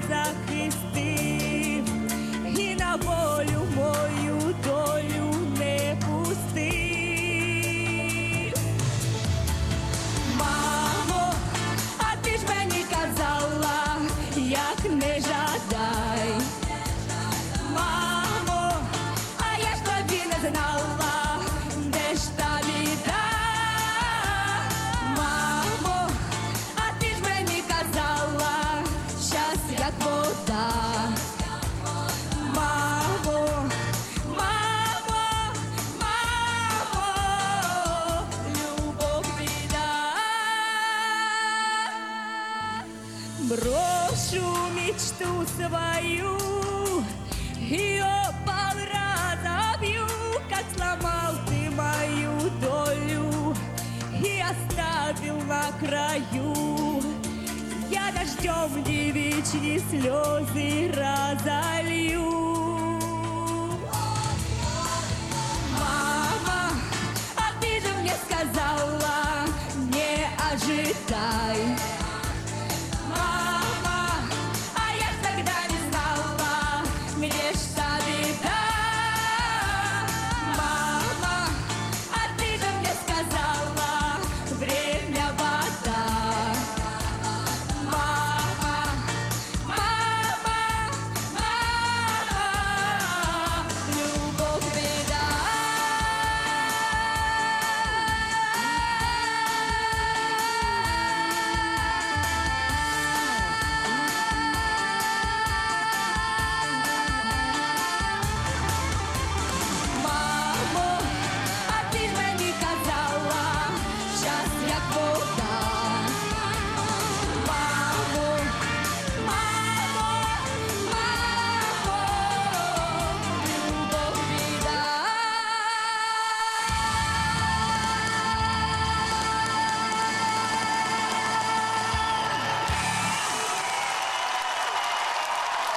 захистив і на волю мою долю не пустив. Мамо, а ти ж мені казала, як не жадай. Мамо, а я ж тобі не знала, де ж та біда. Мамо, а ти ж мені казала, щас як вода. Мамо, мамо, мамо, любов біда. Брошу мечту свою и опал разобью, как сломал ты мою долю и оставил на краю. Я дождем девичьи слезы разолью.